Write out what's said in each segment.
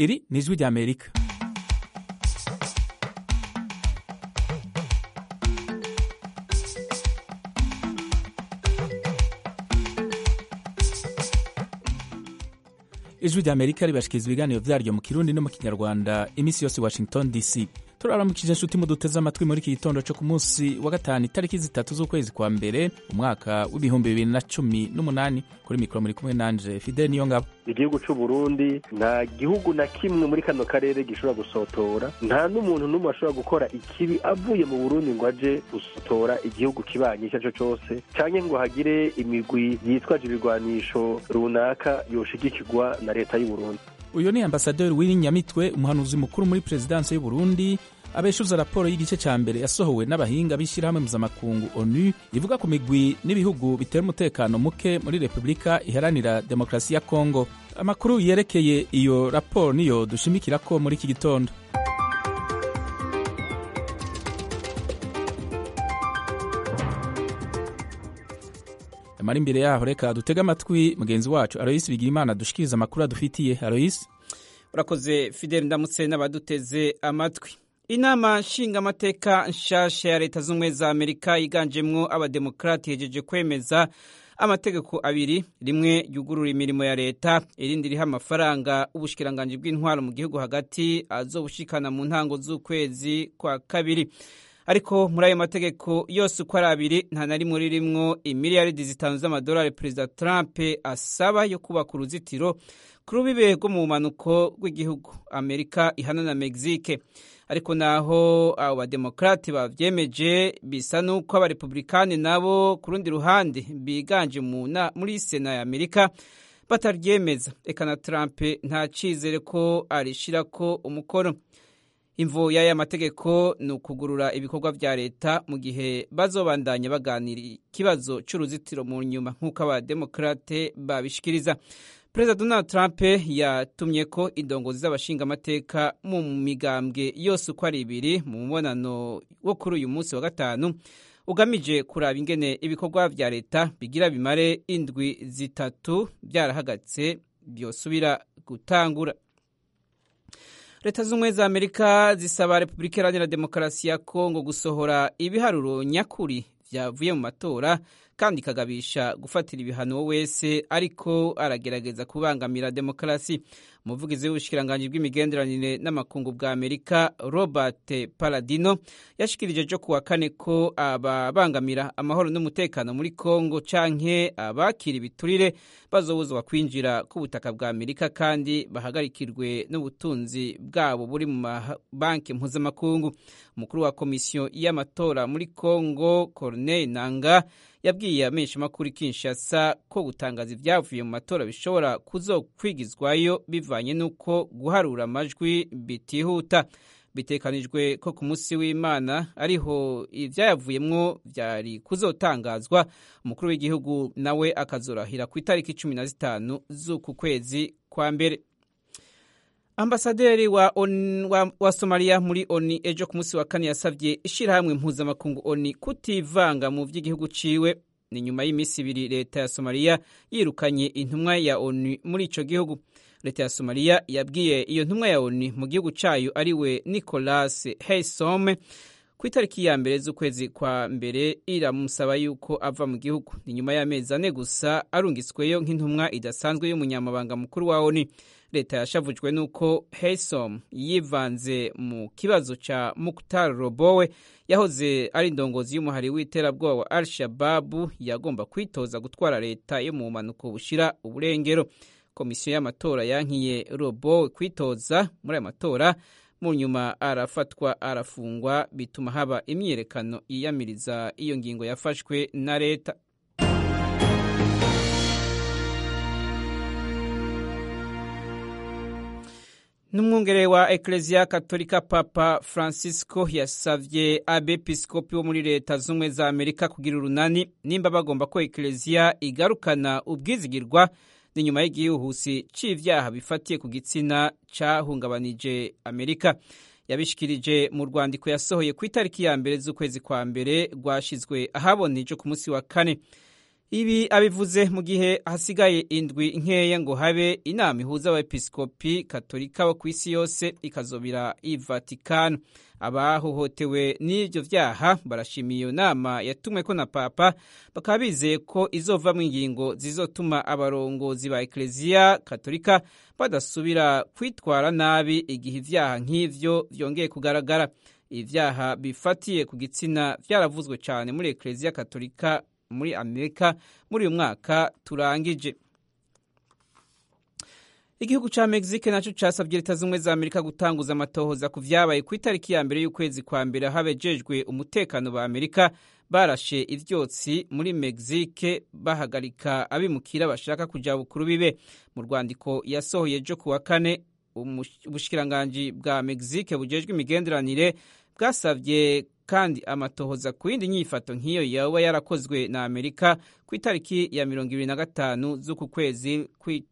iri ni ijwi rya Amerika. Ijwi rya Amerika ribashikiriza ibiganiro vyaryo mu Kirundi no mu Kinyarwanda imisi yose Washington DC. Turaramukije inshuti muduteze amatwi muri iki gitondo cyo ku munsi wa gatanu itariki 3 z'ukwezi kwa mbere umwaka w'ibihumbi 2018. Kuri mikoro muri kumwe nanje Fidel Niyongabo. Igihugu c'u Burundi nta gihugu na kimwe muri kano karere gishobora gusotora, nta n'umuntu n'umwe ashobora gukora ikibi avuye mu Burundi ngo aje gusotora igihugu kibanye icyo cyose, canke ngo hagire imigwi yitwaje ibigwanisho runaka yoshigikirwa na leta y'u Burundi. Uyo ni ambasaderi w'Inyamitwe, umuhanuzi mukuru muri presidence y'u Burundi, abeshuza raporo y'igice ca mbere yasohowe n'abahinga b'ishirahamwe mpuzamakungu ONU ivuga ku migwi n'ibihugu bitera umutekano muke muri Repubulika Iharanira Demokarasi ya Kongo. Amakuru yerekeye iyo raporo niyo dushimikirako muri iki gitondo. Mari imbere yaho reka dutega amatwi mugenzi wacu Alois Bigirimana dushikiriza amakuru adufitiye. Alois, urakoze Fidel, ndamutse n'abaduteze amatwi. Inama nshingamateka nshasha ya leta z'ubumwe za Amerika yiganjemwo abademokrati yejeje kwemeza amategeko abiri, rimwe ryugurura imirimo ya leta, irindi riha amafaranga ubushikiranganji bw'intwaro mu gihugu hagati azobushikana mu ntango z'ukwezi kwa kabiri. Ariko muri ayo mategeko yose uko ari abiri nta na rimwe ririmwo imiliyaridi 5 z'amadolari Perezida Trump asaba yo kubaka uruzitiro ku rubibe rwo mu bumanuko rw'igihugu Amerika ihana na Mexique. Ariko naho abo bademokrati bavyemeje, bisa nuko abarepublikani nabo ku rundi ruhande biganje muri Sena ya Amerika bataryemeza. Eka na Trump nta cizere ko arishirako umukono. Imvo y'aya mategeko ni ukugurura ibikorwa vya leta mu gihe bazobandanya baganira ikibazo c'uruzitiro mu nyuma nk'uko abademokrate babishikiriza. Perezida Donald Trump yatumye ko indongozi z'abashingamateka mu migambwe yose uko ari ibiri mu mubonano wo kuri uyu munsi wa gatanu ugamije kuraba ingene ibikorwa vya leta bigira bimare indwi zitatu byarahagatse byosubira gutangura. Leta z'ubumwe za Amerika zisaba Repubulika Iharanira Demokarasi ya Kongo gusohora ibiharuro nyakuri vyavuye mu matora kandi ikagabisha gufatira ibihano wese ariko aragerageza kubangamira demokarasi. Umuvugizi w'ubushikiranganji bw'imigenderanire n'amakungu bwa Amerika Robert Paladino yashikirije jo kuwa kane ko ababangamira amahoro n'umutekano muri Kongo canke abakira ibiturire bazobuzwa kwinjira ku butaka bwa Amerika kandi bahagarikirwe n'ubutunzi bwabo buri mu banki mpuzamakungu. Umukuru wa komisiyo y'amatora muri Kongo Corneille Nangaa yabwiye amenshi makuru Kinshasa ko gutangaza ivyavuye mu matora bishobora kuzokwigizwayo bivanye nuko guharura amajwi bitihuta. Bitekanijwe ko ku munsi w'Imana ariho ivyayavuyemwo vyari kuzotangazwa. Umukuru w'igihugu nawe akazorahira ku itariki 15 z'uku kwezi kwa mbere. Ambasaderi wa Somalia muri ONU ejo ku munsi wa kane yasavye ishirahamwe mpuzamakungu ONU kutivanga mu vy'igihugu ciwe. Ni nyuma y'imisi ibiri leta ya Somalia yirukanye intumwa ya ONU muri ico gihugu. Leta ya Somalia yabwiye iyo ntumwa ya ONU mu gihugu cayo ariwe Nicholas Haysom ku itariki ya mbere z'ukwezi kwa mbere iramusaba yuko ava mu gihugu. Ni nyuma y'amezi 4 gusa arungitsweyo nk'intumwa idasanzwe y'umunyamabanga mukuru wa ONU. Leta yashavujwe nuko Haysom yivanze mu kibazo ca Mukhtar Robowe yahoze ari indongozi y'umuhari w'iterabwoba wa Al-Shabaab yagomba kwitoza gutwara leta yo mu manuko bushira uburengero. Komisiyo y'amatora yankiye Robowe kwitoza muri aya matora, mu nyuma arafatwa arafungwa bituma haba imyiyerekano iyamiriza iyo ngingo yafashwe na leta. N'umwungere wa Ecclesia Katolika Papa Francisco yasavye abepiskopi bo muri leta z'ubumwe za Amerika kugira urunani nimba bagomba ko Ecclesia igarukana ubwizigirwa n'inyuma y'igihuhusi c'ivyaha bifatiye ku gitsina cahungabanije Amerika. Yabishikirije mu rwandiko yasohoye ku itariki ya mbere z'ukwezi kwa mbere rwashizwe ahabona ejo ku munsi wa kane. Ibi abivuze mu gihe hasigaye indwi nkeya ngo habe inama ihuza abepiskopi katolika bo ku isi yose ikazobira i Vatikano. Abahohotewe n'ivyo vyaha barashimiye iyo nama yatumweko na Papa, bakaba bizeye ko izovamwo ingingo zizotuma abarongozi ba Ekleziya Katolika badasubira kwitwara nabi igihe ivyaha nk'ivyo vyongeye kugaragara. Ivyaha bifatiye ku gitsina vyaravuzwe cane muri Ekleziya Katolika muri Amerika muri uyu mwaka turangije. Igihugu ca Mexique naco casavye leta z'ubumwe za Amerika gutanguza amatohoza ku vyabaye ku itariki ya mbere y'ukwezi kwa mbere habejejwe umutekano ba Amerika barashe ivyotsi muri Mexique bahagarika abimukira bashaka kuja bukuru bibe. Mu rwandiko yasohoye ejo kuwa kane, ubushikiranganji bwa Mexique bujejwe imigenderanire bwasavye kandi amatohoza ku yindi nyifato nk'iyo yoba yarakozwe na Amerika ku itariki ya 25 z'uku kwezi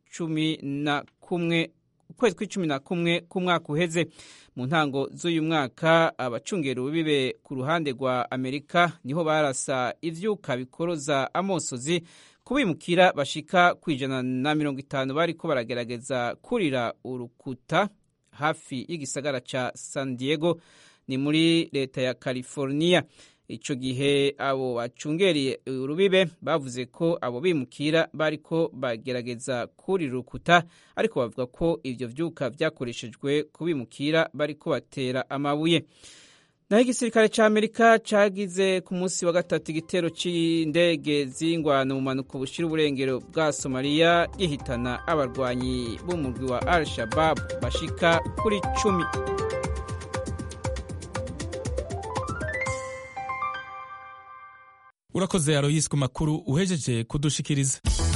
kw'icumi k'umwaka uheze. Mu ntango z'uyu mwaka abacungera ububibe ku ruhande rwa Amerika niho barasa ivyuka bikoroza amosozi kubimukira bashika ku150 bariko baragerageza kurira urukuta hafi y'igisagara ca San Diego ni muri leta ya California. Ico gihe abo bacungereye urubibe bavuze ko abo bimukira bariko bagerageza kuri rukuta, ariko bavuga ko ivyo vyuka vyakoreshejwe kubimukira bariko batera amabuye. Naho igisirikare ca Amerika cagize ku munsi wa gatatu igitero c'indege z'ingwano mu manuko bushira uburengero bwa Somalia gihitana abarwanyi b'umurwi wa Al-Shabaab bashika kuri 10. Urakoze Aloysi ku makuru uhejeje kudushikiriza.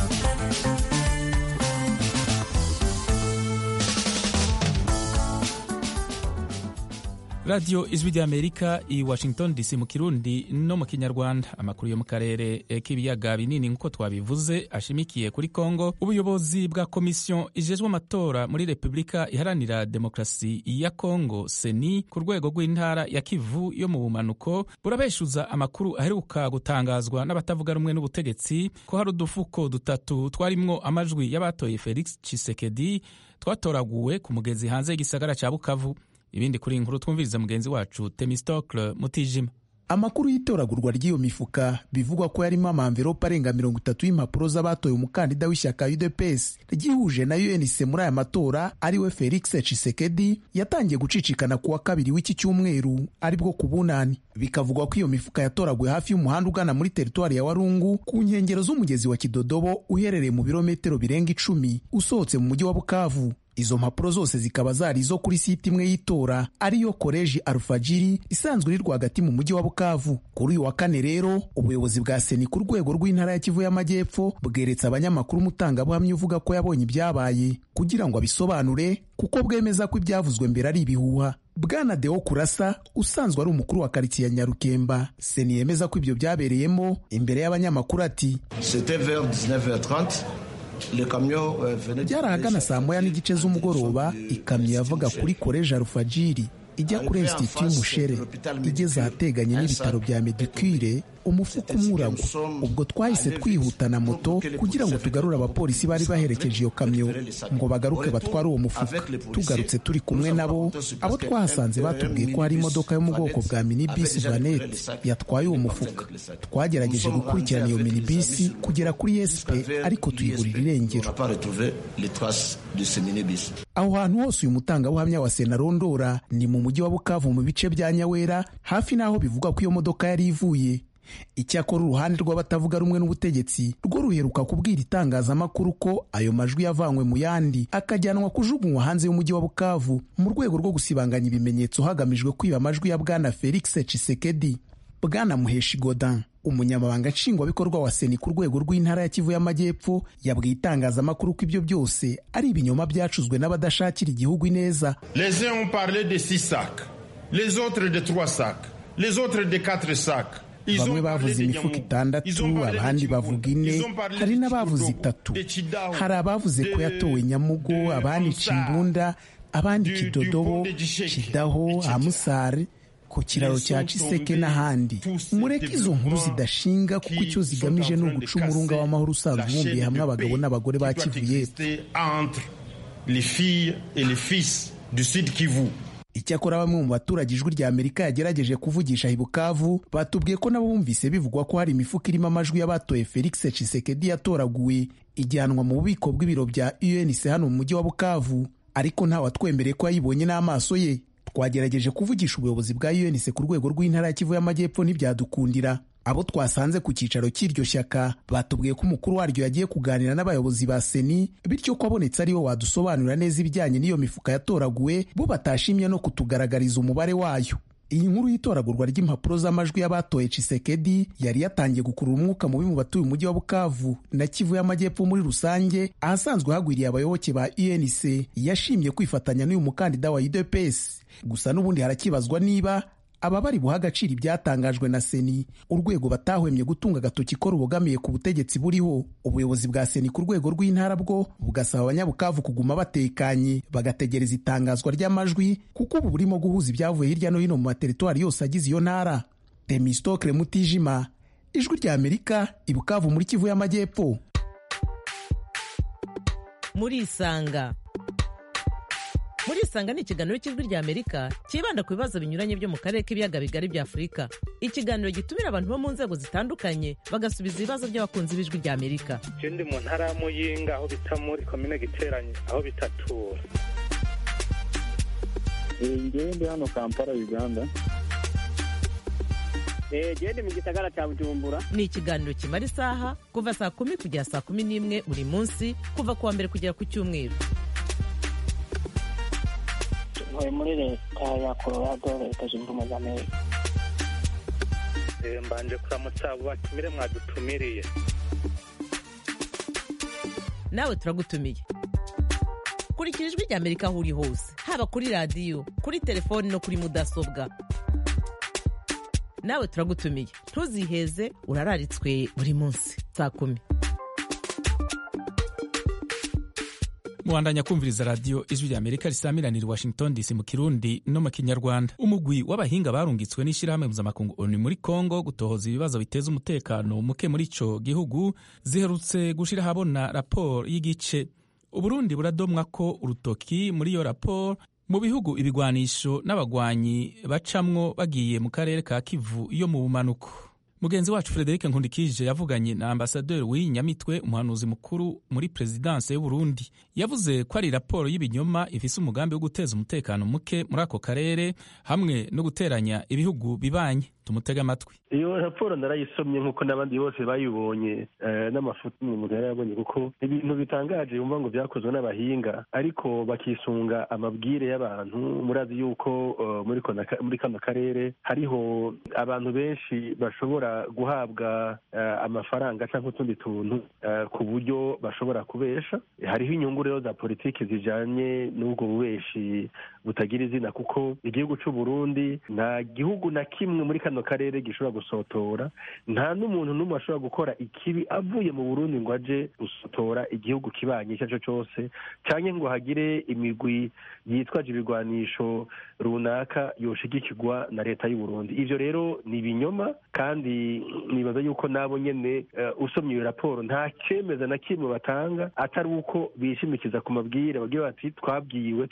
Radio Ijwi ry'Amerika i Washington DC mu Kirundi no mu Kinyarwanda. Amakuru yo mu karere k'ibiyaga binini nkuko twabivuze ashimikiye kuri Kongo. Ubuyobozi bwa komisiyo ijejwe amatora muri Republika Iharanira Demokarasi ya Kongo CENI ku rwego rw'intara ya Kivu yo mu bumanuko burabeshuza amakuru aheruka gutangazwa n'abatavuga rumwe n'ubutegetsi ko hari udufuko dutatu twarimwo amajwi y'abatoye Felix Tshisekedi twatoraguwe ku mugezi hanze y'igisagara ca Bukavu. Ibindi kuri inkuru twumviriza mugenzi wacu Temistocle Mutijima. Amakuru y'itoragurwa ry'iyo mifuka bivugwa ko yarimo amamverope arenga 30 y'impapuro z'abatoye umukandida w'ishyaka UDPS ryihuje na UNC muri aya matora ariwe Felix Tshisekedi yatangiye gucicikana kuwa kabiri w'iki cyumweru aribwo ku bunani. Bikavugwa ko iyo mifuka yatoraguwe hafi y'umuhanda ugana muri teritwari ya Warungu ku nkengero z'umugezi wa Kidodobo uherereye mu birometero birenga 10 usohotse mu mujyi wa Bukavu. Izo mpapuro zose zikaba zari zo kuri site imwe y'itora ariyo Koleji Alfajiri isanzwe iri rwagati mu mujyi wa Bukavu. Kuri uyu wa kane rero ubuyobozi bwa CENI ku rwego rw'intara ya Kivu y'Amajyepfo bweretse abanyamakuru umutangabuhamya uvuga ko yabonye ibyabaye kugira ngo abisobanure kuko bwemeza ko ibyavuzwe mbere ari ibihuha. Bwana Deo Kurasa usanzwe ari umukuru wa quartier ya Nyarukemba CENI yemeza ko ibyo byabereyemo imbere y'abanyamakuru ati C'était vers 19h30. Byarahagana saa moya n'igice z'umugoroba ikamyo yavaga kuri Koleji Alfajiri ijya kuri Institut Mushere igeze ahateganye n'ibitaro bya Medicure umufuka umuragwa. Ubwo twahise twihuta na moto kugira ngo tugarure abapolisi bari baherekeje iyo kamyo ngo bagaruke batware uwo mufuka. Tugarutse turi kumwe nabo, abo twahasanze batubwiye ko hari imodoka yo mu bwoko bwa minibus Vanette yatwaye uwo mufuka. Twagerageje gukurikirana iyo minibus kugera kuri SP ariko tuyiburira irengero. Aho hantu hose uyu mutangabuhamya wa CENI arondora ni mu mujyi wa Bukavu mu bice bya Nyawera hafi n'aho bivugwa ko iyo modoka yari ivuye. Icyakora uruhande rw'abatavuga rumwe n'ubutegetsi rwo ruheruka kubwira itangazamakuru ko ayo majwi yavanywe mu yandi akajyanwa kujugunywa hanze y'umujyi wa Bukavu mu rwego rwo gusibanganya ibimenyetso hagamijwe kwiba amajwi ya Bwana Felix Tshisekedi. Bwana Muheshi Godin umunyamabanga nshingwabikorwa wa CENI ku rwego rw'intara ya Kivu y'Amajyepfo yabwiye itangazamakuru ko ibyo byose ari ibinyoma byacuzwe n'abadashakira igihugu ineza. Les uns ont parlé de 6 sacs, les autres de 3 sacs, les autres de 4 sacs. Bamwe bavuze imifuka 6, abandi bavuga 4, hari n'abavuze 3. Hari abavuze ko yatowe Nyamugo, abandi Cimbunda, abandi Kidodobo, Kidaho, Amusare. ku kiraro cya Ciseke n'ahandi. Mureke izo nkuru zidashinga, kuko icyo zigamije ni uguca umurunga w'amahoro usanzwe ubumbiye hamwe abagabo n'abagore ba Kivu y'Epfo. Icyakora bamwe mu baturage Ijwi rya Amerika yagerageje kuvugisha i Bukavu batubwiye ko nabo bumvise bivugwa ko hari imifuka irimo amajwi y'abatoye Felix Tshisekedi yatoraguwe ijyanwa mu bubiko bw'ibiro bya UNC hano mu mujyi wa Bukavu, ariko nta watwemereye ko yayibonye n'amaso ye. Twagerageje kuvugisha ubuyobozi bwa UNC ku rwego rw'intara ya Kivu y'Amajyepfo ntibyadukundira. Abo twasanze ku cyicaro cy'iryo shyaka batubwiye ko umukuru waryo yagiye kuganira n'abayobozi ba Seni, bityo ko abonetse ariwe wadusobanurira neza ibijyanye n'iyo mifuka yatoraguwe, bo batashimye no kutugaragariza umubare wayo. Iyi nkuru y'itoragurwa ry'impapuro z'amajwi y'abatoye Tshisekedi yari yatangiye gukurura umwuka mubi mu batuye umujyi wa Bukavu na Kivu y'Amajyepfo muri rusange, ahasanzwe hagwiriye abayoboke ba UNC yashimye kwifatanya n'uyu mukandida wa UDPS. Gusa n'ubundi harakibazwa niba aba bari buha agaciro ibyatangajwe na Seni, urwego batahwemye gutunga agatoki ko rubogamiye ku butegetsi buriho. Ubuyobozi bwa Seni ku rwego rw'intara bwo bugasaba abanyabukavu kuguma batekanye bagategereza itangazwa ry'amajwi, kuko ubu burimo guhuza ibyavuye hirya no hino mu materitwari yose agize iyo ntara. Temistokle Mutijima, Ijwi rya Amerika, i Bukavu muri Kivu y'Amajyepfo. Murisanga ni ikiganiro cy'Ijwi rya Amerika kibanda ku bibazo binyuranye byo mu karere k'ibiyaga bigari bya Afurika. Ikiganiro gitumira abantu bo mu nzego zitandukanye bagasubiza ibibazo by'abakunzi b'Ijwi rya Amerika. Je ndi mu ntara ya Muyinga, aho bita muri komine Giteranyi, aho bitatura. Ngewe ndi hano Kampala, Uganda. Ndi mu gisagara cya Bujumbura. Ni ikiganiro kimara isaha kuva saa 10 kugera saa 11 buri munsi, kuva kuwa mbere kugera ku cyumweru. Muri leta ya Colorado, Leta Zunze Ubumwe za Amerika. Mbanje kuramutsa batumire mwadutumiriye. Nawe turagutumiye. Kurikira Ijwi rya Amerika aho uri hose, haba kuri radiyo, kuri telefoni no kuri mudasobwa. Nawe turagutumiye, ntuziheze, urararitswe buri munsi saa 10. Muandanya kumviriza radio Ijwi rya Amerika risamiranira Washington DC mu Kirundi no mu Kinyarwanda. Umugwi w'abahinga barungitswe n'ishirahamwe mpuzamakungu ONU muri Kongo gutohoza ibibazo biteza umutekano muke muri ico gihugu ziherutse gushira habona raporo y'igice. Uburundi buradomwa ko urutoki muri iyo raporo mu bihugu ibigwanisho n'abagwanyi bacamwo bagiye mu karere ka Kivu yo mu bumanuko. Mugenzi wacu Frederic Nkundikije yavuganye na ambasaderi w'Inyamitwe, umuhanuzi mukuru muri presidence y'u Burundi. Yavuze ko ari raporo y'ibinyoma ifise umugambi wo guteza umutekano muke muri ako karere hamwe no guteranya ibihugu bibanye. Tumutega amatwi. Iyo raporo narayisomye nkuko n'abandi bose bayibonye, n'amafuti umuntu yarabonye, kuko ibintu bitangaje yumva ngo byakozwe n'abahinga ariko bakisunga amabwire y'abantu. Murazi yuko muri kano karere hariho abantu benshi bashobora guhabwa amafaranga cyangwa utundi tuntu ku buryo bashobora kubesha. Hariho inyungu rero za politiki zijanye n'ubwo bubeshi butagira izina, kuko igihugu cy'u Burundi nta gihugu na kimwe muri kano karere gishobora gusotora, nta n'umuntu n'umwe ashobora gukora ikibi avuye mu Burundi ngo aje gusotora igihugu kibanye icyo cyo cyose, cyangwa ngo hagire imigwi yitwaje ibigwanisho runaka yoshigikirwa na leta y'u Burundi. Ivyo rero ni ibinyoma, kandi nibaza yuko nabo nyene usomye iyo raporo nta cemeza na kimwe batanga atari uko bishimikiza ku mabwire bagiye bati twabwiwe.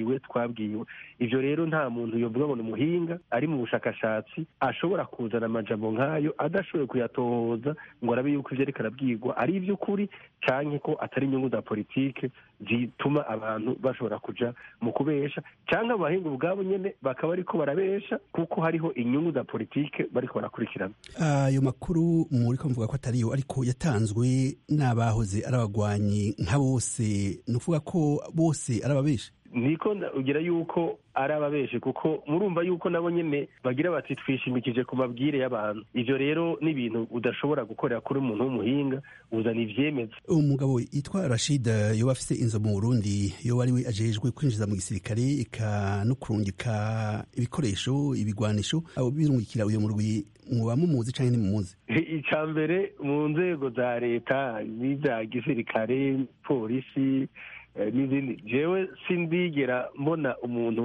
Ivyo rero nta muntu yovuga ngo umuhinga ari mu bushakashatsi ashobora kuzana amajambo nk'ayo adashoboye kuyatohoza ngo arabe yuko ivyo ariko arabwirwa ari ivy'ukuri canke ko atari inyungu za politike zituma abantu bashobora kuja mu kubesha, canke abahinga ubwabo nyene bakaba ariko barabesha kuko hariho inyungu za politike bariko barakurikirana. Ayo makuru muriko mvuga ko atariyo, ariko yatanzwe n'abahoze arabagwanyi nka bose, nuvuga ko bose arababesha. Niko ugira yuko ari ababeshe, kuko murumva yuko nabo nyene bagira bati twishimikije ku mabwire y'abantu. Ivyo rero ni ibintu udashobora gukorera kuri umuntu w'umuhinga, uzana ivyemeza. Umugabo yitwa Rashid yoba afise inzo mu Burundi, yoba ari we ajejwe kwinjiza mu gisirikare eka no kurungika ibikoresho ibigwanisho, abo birungikira uyo murwi muba mumuzi canke ntimumuzi? Ica mbere mu nzego za leta n'iza gisirikare, polisi n'izindi, jewe sindigera mbona umuntu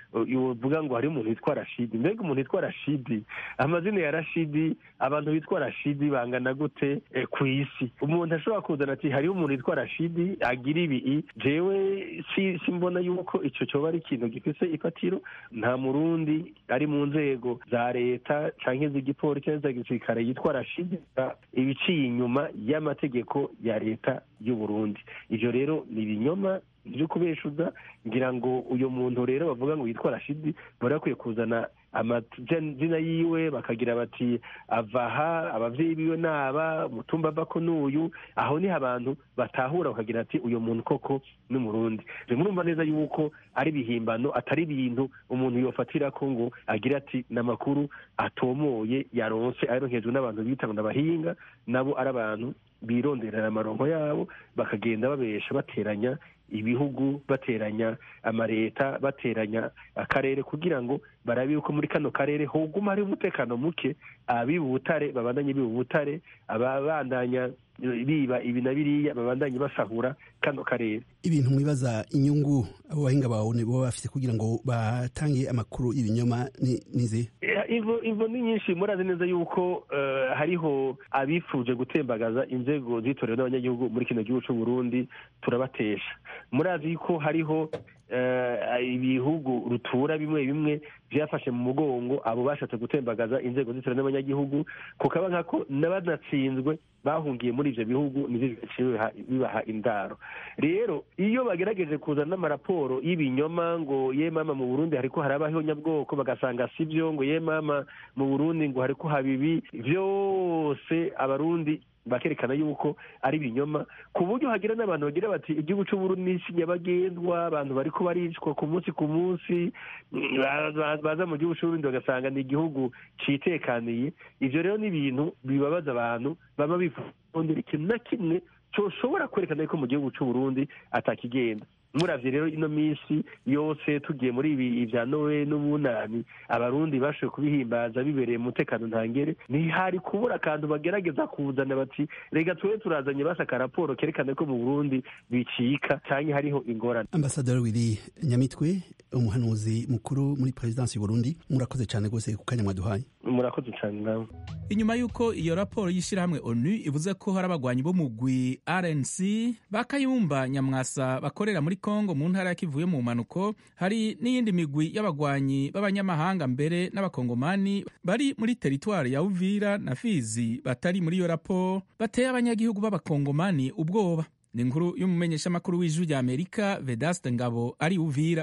uvuga ngo hari umuntu witwa Rashidi. Mbega umuntu witwa Rashidi, amazina ya Rashidi, abantu bitwa Rashidi bangana gute ku isi? Umuntu ashobora kuzana ati hariho umuntu witwa Rashidi agira ibi. Jewe simbona yuko ico coba ari ikintu gifise ifatiro. Nta murundi ari mu nzego za leta canke z'igipolisi canke za gisirikare yitwa Rashidi ibiciye inyuma y'amategeko ya leta y'u Burundi. Ivyo rero ni ibinyoma byo kubeshuza. Ngira ngo uyo muntu rero bavuga ngo yitwa Rashidi barakwiye kuzana amazina yiwe bakagira bati avaha, abavyeyi biwe naba, mutumba avako n'uyu. Aho niho abantu batahura bakagira ati uyo muntu koko ni Murundi. Murumva neza yuko ari bihimbano, atari ibintu umuntu yofatira ko ngo agira ati n'amakuru atomoye yaronse aronkejwe n'abantu bitanga n'abahinga, nabo ari abantu bironderera amaronko yabo bakagenda babesha bateranya ibihugu, bateranya amareta, bateranya akarere kugira ngo barabe yuko muri kano karere hoguma hari umutekano muke. Abibutare babandanye bibutare, ababandanya biba ibi na biriya babandanye basahura kano karere. Ibintu mwibaza inyungu abo bahinga bawe bo bafite kugira ngo batange amakuru ibinyoma nize ivo ni nyinshi. Murazi neza yuko hariho abifuje gutembagaza inzego zitorewe n'abanyagihugu muri kino gihugu cy'u Burundi, turabatesha. Murazi ko hariho ibihugu rutura bimwe bimwe byafashe mu mugongo abo bashatse gutembagaza inzego zitorewe n'abanyagihugu, kukaba nkako n'abanatsinzwe bahungiye muri ivyo bihugu nivyo bibaha indaro. Rero iyo bagerageje kuzana n'amaraporo y'ibinyoma ngo ye mama mu Burundi hariko harabaho nyabwoko, bagasanga sivyo, ngo ye mama mu Burundi ngo hariko habibi, vyose abarundi bakerekana yuko ari binyoma, ku buryo hagira n'abantu bagira bati igihugu cy'u Burundi n'isi nyabagendwa, abantu bariko baricwa ku munsi baza mu gihugu cy'u Burundi bagasanga ni igihugu citekaniye. Ivyo rero ni ibintu bibabaza abantu baba bifundira ikintu na kimwe coshobora kwerekana yuko mu gihugu cy'u Burundi atakigenda. Muravye rero ino misi yose tugiye muri ibi ivya Noe n'ubunani, abarundi bashoboye kubihimbaza bibereye mu mutekano ntangere. Ntihari kubura akantu bagerageza kuzana bati rega tuwe turazanye basaka raporo kerekana ko mu Burundi bicika canke hariho ingorane. Ambassadeur Willy Nyamitwe, umuhanuzi mukuru muri presidence y'u Burundi, murakoze cyane gose ku kanya mwaduhaye. Murakoze cyane nawe. Inyuma yuko iyo raporo y'ishirahamwe ONU ivuze ko hari abagwanyi bo mugwi RNC bakayumba Nyamwasa bakorera muri Kongo mu ntara ya Kivu mu manuko, hari n'iyindi migwi y'abagwanyi b'abanyamahanga mbere n'abakongomani bari muri teritwari ya Uvira na Fizi batari muri iyo raporo, bateye abanyagihugu b'abakongomani ubwoba. Ni inkuru y'umumenyesha makuru w'Ijwi rya Amerika Vedaste Ngabo ari Uvira.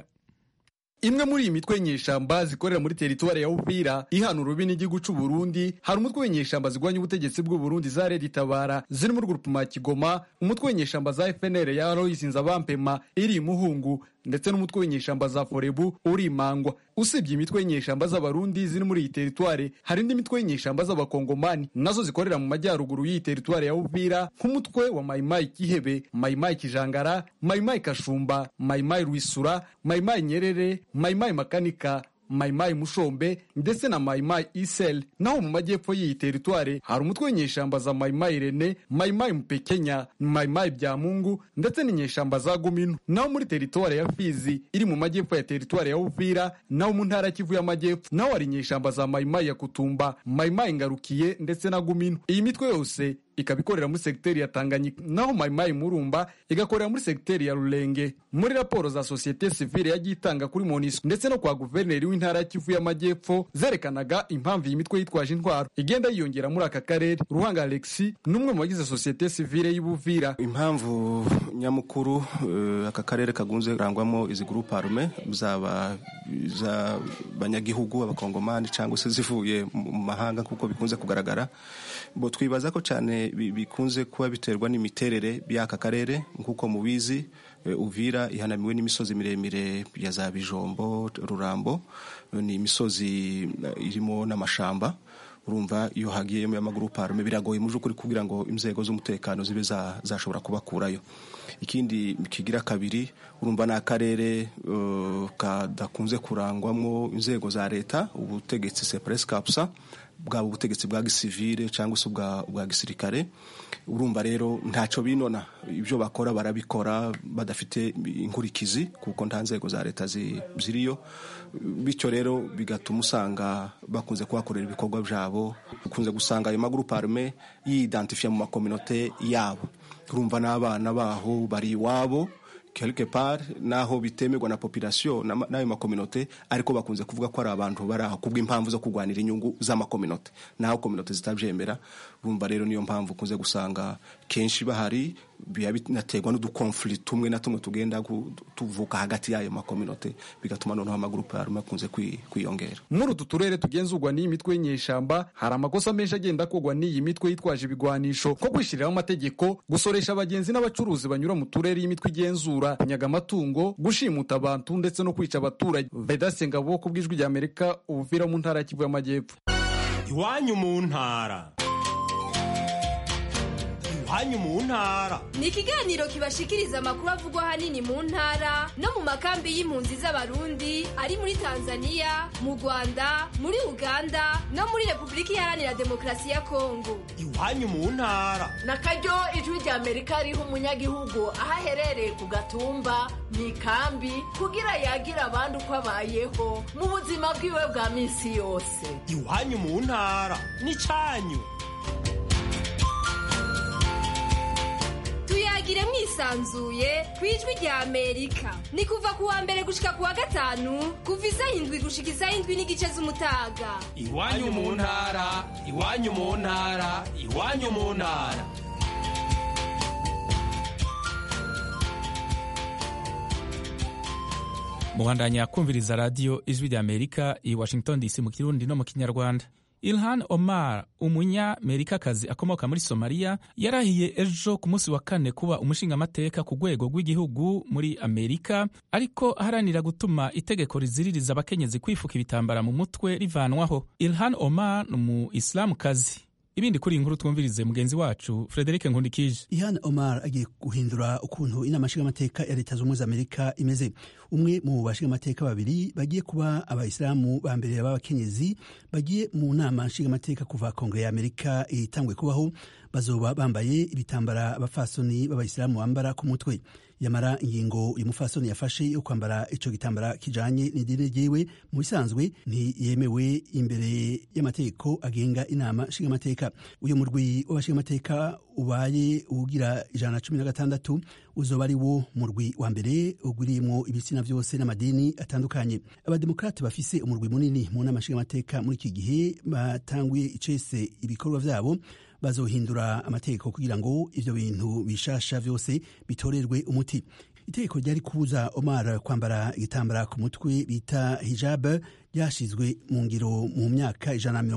Imwe muri iyi mitwe nyeshamba zikorera muri teritwari ya Uvira ihana urubi n'igihugu cy'u Burundi, hari umutwe w'inyeshamba zigwanya ubutegetsi bw'u Burundi za Red Tabara ziri mu rugurupuma Kigoma, umutwe w'inyeshamba za FNL ya Aloys Nzabampema iri Muhungu, ndetse n'umutwe w'inyeshamba za Forebu uri Mangwa. Usibye imitwe y'inyeshamba z'abarundi ziri muri iyi teritwari, hari indi mitwe y'inyeshamba z'abakongomani nazo zikorera mu majyaruguru y'iyi teritwari ya Uvira, nk'umutwe wa Maimai Kihebe, Maimai Kijangara, Maimai Kashumba, Maimai Rwisura, Maimai Nyerere, Maimai Makanika, Maimai Mushombe ndetse na Maimai Isel. Naho mu majyepfo y'iyi teritwari hari umutwe w'inyeshamba za Maimai Rene, Maimai Mpekenya, Maimai Byamungu ndetse n'inyeshamba za Gumino. Naho muri teritwari ya Fizi iri mu majyepfo ya teritwari ya Uvira, naho mu ntara Kivu y'amajyepfo, naho hari inyeshamba za Maimai ya Kutumba, Maimai Ngarukiye ndetse na Gumino. Iyi mitwe yose ikabikorera muri sekiteri ya Tanganyika, naho Maimai Murumba igakorera muri sekiteri ya Rulenge. Muri raporo za societe civile yagiye itanga kuri MONUSCO ndetse no kwa guverineri w'intara ya Kivu y'amajyepfo zerekanaga impamvu iyi mitwe yitwaje intwaro igenda yiyongera muri aka karere. Ruhanga Alexis n'umwe mu bagize societe civile y'Ubuvira. Impamvu nyamukuru aka karere kagunze rangwamo izi groupe arme zaba za banyagihugu abakongomani cyangwa se zivuye mu mahanga kuko bikunze kugaragara, bo twibaza ko cyane bikunze kuba biterwa n'imiterere by'aka karere. Nkuko mubizi, Uvira ihanamiwe n'imisozi miremire ya za Bijombo, Rurambo, ni imisozi irimo n'amashamba. Urumva iyo hagiye mu magroupe arme biragoye mu by'ukuri kugira ngo inzego z'umutekano zibe zashobora kubakurayo. Ikindi kigira kabiri, urumva na akarere kadakunze kurangwamo inzego za leta, ubutegetsi c'est presque absent, bwaba ubutegetsi bwa gisivile cyangwa se bwa gisirikare. Urumva rero ntacyo binona, ibyo bakora barabikora badafite inkurikizi kuko nta nzego za leta ziriyo, bityo rero bigatuma usanga bakunze kuhakorera ibikorwa byabo. Ukunze gusanga ayo magroupe armé yidentifia mu makominote yabo, urumva n'abana baho bari iwabo quelque part naho bitemerwa na population n'ayo makominote, ariko bakunze kuvuga ko ari abantu bari aho kubw'impamvu zo kurwanira inyungu z'amakominote, naho kominote zitabyemera. Urumva rero niyo mpamvu kunze gusanga kenshi bahari binaterwa n'udukonflikt tumwe na tumwe tugenda tuvuka hagati y'ayo makominote, bigatuma noneho amagroupe armé akunze kwiyongera. Muri utu turere tugenzurwa n'iyi mitwe y'inyeshamba hari amakosa menshi agenda akogwa n'iyi mitwe yitwaje ibigwanisho, ko kwishyiriraho amategeko, gusoresha abagenzi n'abacuruzi banyura mu turere y'imitwe igenzura, kunyaga amatungo, gushimuta abantu ndetse no kwica abaturage. Vedaste Ngabo ku bw'ijwi rya Amerika, Uvira mu ntara ya Kivu y'Amajyepfo. Iwanyu mu ntara. Iwanyu mu ntara ni ikiganiro kibashikiriza amakuru avugwa hanini mu ntara no mu makambi y'impunzi z'abarundi ari muri Tanzania, mu Rwanda, muri Uganda no muri Repubulika Iharanira Demokarasi ya Kongo. Iwanyu mu ntara nakaryo ijwi rya Amerika riha umunyagihugu aho aherereye ku gatumba mu ikambi kugira yagira abandi uko abayeho mu buzima bwiwe bwa minsi yose. Iwanyu mu ntara ni cyanyu. Tuyagire mwisanzuye kwijwi rya Amerika. Ni kuva kuwa mbere gushika kuwa gatanu kuva isaha 7 gushika isaha 7:30 z'umutaga. Iwanyu mu ntara, iwanyu mu ntara, iwanyu mu ntara. Muhandanya kumviriza radio Ijwi rya Amerika i Washington DC mu Kirundi no mu Kinyarwanda. Ilhan Omar, umunyamerikakazi akomoka muri Somalia, yarahiye ejo ku munsi wa kane kuba umushingamateka ku rwego rw'igihugu muri Amerika, ariko aharanira gutuma itegeko riziririza abakenyezi kwifuka ibitambara mu mutwe rivanwaho. Ilhan Omar ni umu-Islamukazi. Ibindi kuri inkuru twumvirize mugenzi wacu Frederic Nkundikije. Ilhan Omar agiye guhindura ukuntu inama nshingamateka ya Leta z'Ubumwe za Amerika imeze. Umwe mu bashingamateka babiri bagiye kuba abayisilamu ba mbere b'abakenyezi bagiye mu nama nshingamateka kuva Kongere ya Amerika itangwe kubaho, bazoba bambaye ibitambara abafasoni b'abayisilamu bambara ku mutwe. Yamara ingingo uyu mufasoni yafashe yo kwambara ico gitambara kijanye n'idini ryiwe mu bisanzwe ntiyemewe imbere y'amategeko agenga inama nshingamateka. Uyu murwi w'abashingamateka ubaye ugira 116 uzoba ari wo murwi wa mbere uguriyemwo ibitsina vyose n'amadini atandukanye. Abademokrate bafise umurwi munini mu nama nshingamateka muri iki gihe batanguye icese ibikorwa vyabo, bazohindura amategeko kugira ngo ivyo bintu bishasha vyose bitorerwe umuti. Itegeko ryari kubuza Omar kwambara igitambara ku mutwe bita hijab ryashizwe mu ngiro mu myaka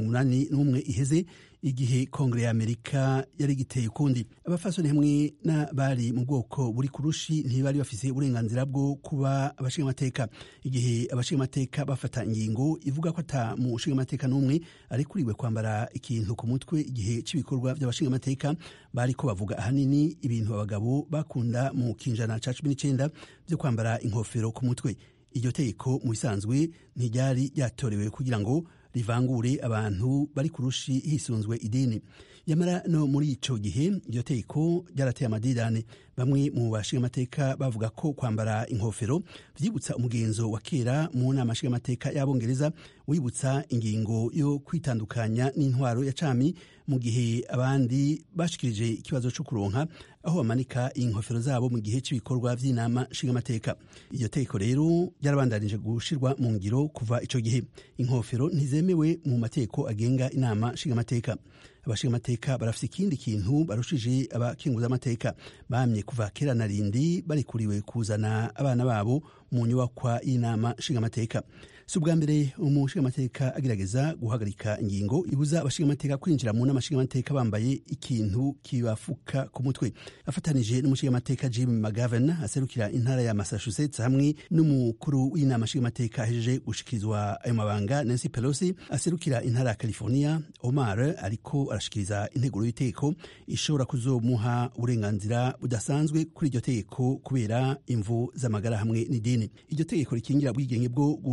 181 iheze, igihe Kongere ya Amerika yari giteye ukundi. Abafasoni hamwe n'abari mu bwoko buri kurushi ntibari bafise uburenganzira bwo kuba abashingamateka. Igihe abashingamateka bafata ingingo ivuga ko ata mu nshingamateka n'umwe arekuriwe kwambara ikintu ku mutwe igihe cy'ibikorwa by'abashingamateka, bari ko bavuga ahanini ibintu abagabo bakunda mu kinjana ca 19 byo kwambara inkofero ku mutwe. Iryo tegeko mu bisanzwe ntiryari ryatorewe kugira ngo rivangure abantu bari kurushi hisunzwe idini. Yamara no muri ico gihe iryo tegeko ryarateye amadirane. Bamwe mu bashingamateka bavuga ko kwambara inkofero vyibutsa umugenzo wa kera mu nama nshingamateka y'Abongereza wibutsa ingingo yo kwitandukanya n'intwaro ya cami, mu gihe abandi bashikirije ikibazo cyo kuronka aho bamanika inkofero zabo mu gihe cy'ibikorwa vy'inama nshingamateka. Iryo tegeko rero ryarabandanije gushirwa mu ngiro kuva ico gihe. Inkofero ntizemewe mu mategeko agenga inama nshingamateka. Abashingamateka barafise ikindi kintu barushije abakenguza amateka. Bamye kuva kera na rindi barikuriwe kuzana abana babo mu nyubakwa y'inama nshingamateka. Si ubwa mbere umushingamateka agerageza guhagarika ingingo ibuza abashingamateka kwinjira mu nama nshingamateka bambaye ikintu kibafuka ku mutwe. Afatanije n'umushingamateka Jim McGovern aserukira intara ya Massachusetts hamwe n'umukuru w'inama nshingamateka ahejeje gushikirizwa ayo mabanga Nancy Pelosi aserukira intara ya California, Omar ariko arashikiriza integuro y'iteko ishobora kuzomuha uburenganzira budasanzwe kuri iryo teko kubera imvu z'amagara hamwe n'idini. Iryo teko rikingira ubwigenge bwo gushikiriza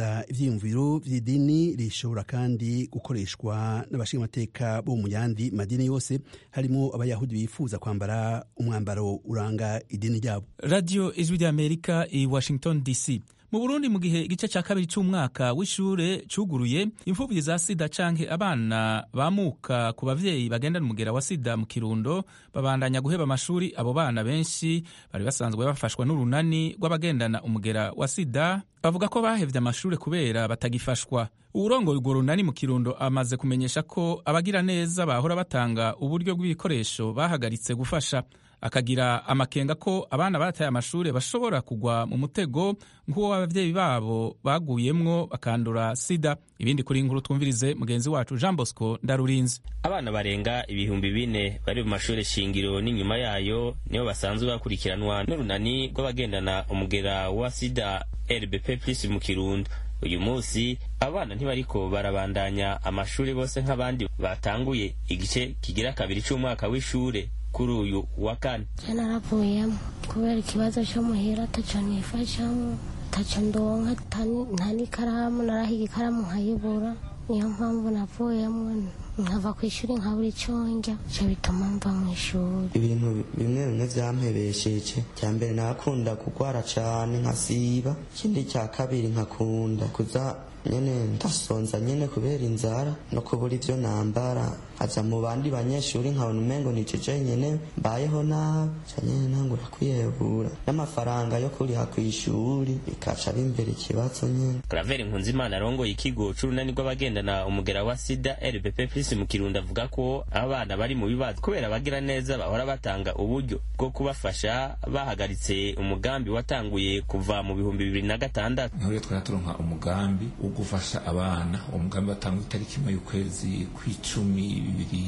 gushikiriza ivyiyumviro vy'idini rishobora kandi gukoreshwa n'abashingamateka bo mu yandi madini yose harimo abayahudi bifuza kwambara umwambaro uranga idini ryabo. Radio Ijwi ry'Amerika i Washington DC. Mu Burundi mu gihe igice ca kabiri c'umwaka w'ishure cuguruye, imfuvyi za sida canke abana bamuka ku bavyeyi bagendana umugera wa sida mu Kirundo babandanya guheba amashuri. Abo bana benshi bari basanzwe bafashwa n'urunani rw'abagendana umugera wa sida bavuga ko bahevye amashure kubera batagifashwa. Uwurongoye urwo runani mu Kirundo amaze kumenyesha ko abagira neza bahora batanga uburyo bw'ibikoresho bahagaritse gufasha, akagira amakenga ko abana bataye amashure bashobora kugwa mu mutego nk'uwo abavyeyi babo baguyemwo bakandura sida. Ibindi kuri inkuru twumvirize mugenzi wacu Jean Bosco Ndarurinze. Abana barenga 4,000 bari mu mashure shingiro n'inyuma yayo nibo basanzwe bakurikiranwa n'urunani rw'abagendana umugera wa sida RBP+ mu Kirundo. Uyu munsi abana ntibariko barabandanya amashuri bose nk'abandi batanguye igice kigira kabiri c'umwaka w'ishure kuri uyu wa kane. Naravuyemo kubera ikibazo cyo muhira ataco nifashamo, ataco ndonka, nta n'ikaramu, narahiga ikaramu nkayibura. Niyo mpamvu navuyemo nkava kw'ishuri nkabura ico ndya, ico bituma mva mw'ishuri. Ibintu bimwe vyampebesheje. Cya mbere nakunda kugwara cane nkasiba, ikindi cya kabiri nkakunda kuza nyene ndasonza nyene kubera inzara no kubura ivyo nambara. Aza mu bandi banyeshuri nkabona umengo niceje nyene mbayeho nabi, nyene ntangura kwiyebura n'amafaranga yo kuriha kw'ishuri bikaca bimbere ikibazo nyene. Claver Nkunzimana arongoye ikigo c'urunani rw'abagendana umugera wa sida RBP+ mu Kirundo avuga ko abana bari mu bibazo kubera bagira neza bahora batanga uburyo bwo kubafasha bahagaritse umugambi watanguye kuva mu 2006. Niho twaturonka umugambi wo gufasha abana. Umugambi watanguye itariki imwe y'ukwezi kw'icumi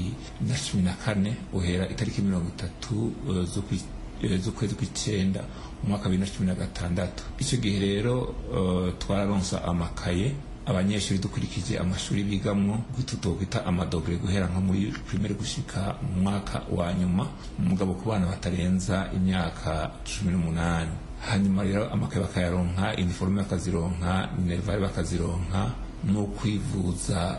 2014 uhera itariki 30 z'ukwezi kw'icenda umwaka 2016. Icyo gihe rero twararonsa amakaye abanyeshuri dukurikije amashuri bigamwo gututokwita amadogre guhera nko muri primaire gushika mu mwaka wa nyuma, umugabo ku bana batarenza imyaka 18. Hanyuma rero amakaye bakayaronka, uniforme bakazironka, minerval bakazironka, no kwivuza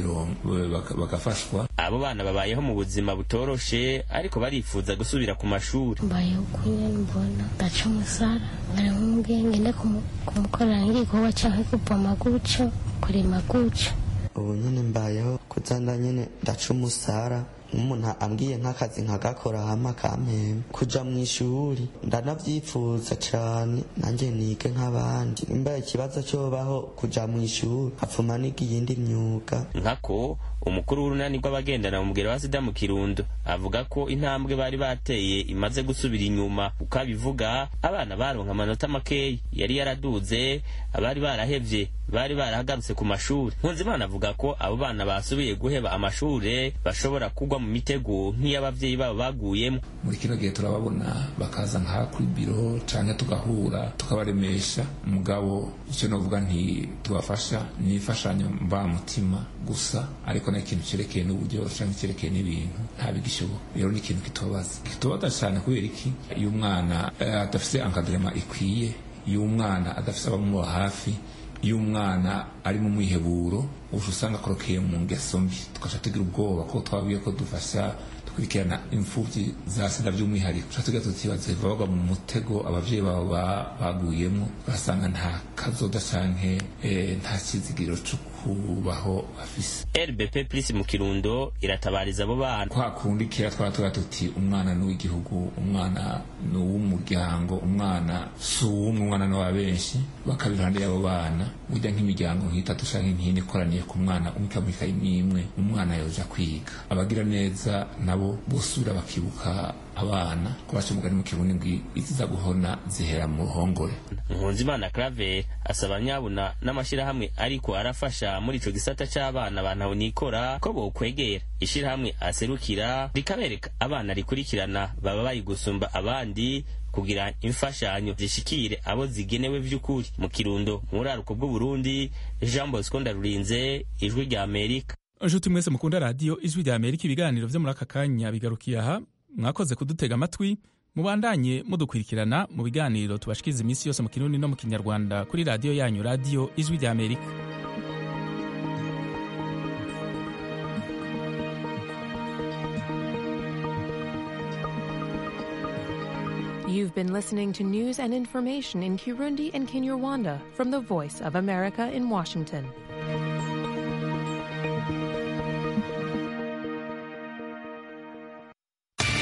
bagafashwa. Abo bana babayeho mu buzima butoroshe ariko barifuza gusubira ku mashuri. Mbayeho kunye mbona ndaca umusara ngari nk'ubwenge nde kumukorera nk'igikorwa canke kuvoma guco kurima guco. Ubu nyene mbayeho kuzanda nyene ndaca umusara. Umuntu ambwiye nk'akazi nkagakora hama kampemba kuja mw'ishuri ndanavyifuza cane nanje nige nk'abandi. Imba ikibazo cobaho kuja mw'ishuri hapfuma n'iyindi myuga. Nkako umukuru w'urunani rw'abagendana umugera wa sida mu Kirundo avuga ko intambwe bari bateye imaze gusubira inyuma. Ukabivuga abana baronka amanota makeyi yari yaraduze, abari barahevye bari barahagarutse ku mashuri. Nkunzimana avuga ko abo bana basubiye guheba amashure bashobora kugwa mu mitego nk'iy'abavyeyi babo baguyemo. Muri kino gihe turababona bakaza nka kuri biro canke tugahura tukabaremesha. Mugabo icyo novuga nti tubafasha ni imfashanyo mva mutima gusa, ariko na ikintu cerekeye n'uburyo canke cerekeye n'ibintu nta bigishoboka. Rero ni ikintu kitubaza cyane kubera iki iyo umwana adafise encadrement ikwiye, iyo umwana adafise abamuba hafi, iyo umwana ari mu mwiheburo usanga akorokeye mu ngeso mbi, tukaca tugira ubwoba ko twabwiye ko dufasha dukurikirana imfuvyi za sida by'umwihariko. Tuca tugira tutibaze bagwa mu mutego abavyeyi babo baguyemo, basanga nta kazoda canke nta kizigiro cyo kubaho bafise. RBP+ mu Kirundo iratabariza abo bana. Kwa kundi kera twatuga tuti umwana n'uw'igihugu, umwana n'uw'umuryango, umwana si uw'umwana n'uwa benshi. Bakabirande y'abo bana burya nk'imiryango nk'itatu canke nk'ine ikoraniye ku mwana umwe imwe umwana yoja kwiga. Abagira neza nabo bosubira bakibuka abana ko baca umugani mu Kirundi ngo iziza guhona zihera mu ruhongore. Nkunzimana Claver asaba nyabuna n'amashirahamwe ariko arafasha muri ico gisata c'abana bantu nikora ko bokwegera ishirahamwe aserukira rikabereka abana rikurikirana baba bayigusumba abandi kugira imfashanyo zishikire abo zigenewe vy'ukuri. Mu Kirundo muri aruko bw'u Burundi, Jean Bosco Ndarurinze, Ijwi rya Amerika. Nshuti mwese mukunda radio Ijwi rya Amerika, ibiganiro vyo muri aka kanya bigarukiye aha. Mwakoze kudutega amatwi, mubandanye mudukurikirana mu biganiro tubashikiriza iminsi yose mu kirundi no mu kinyarwanda kuri radiyo yanyu, radiyo ijwi rya Amerika. You've been listening to news and information in Kirundi and Kinyarwanda from the Voice of America in Washington.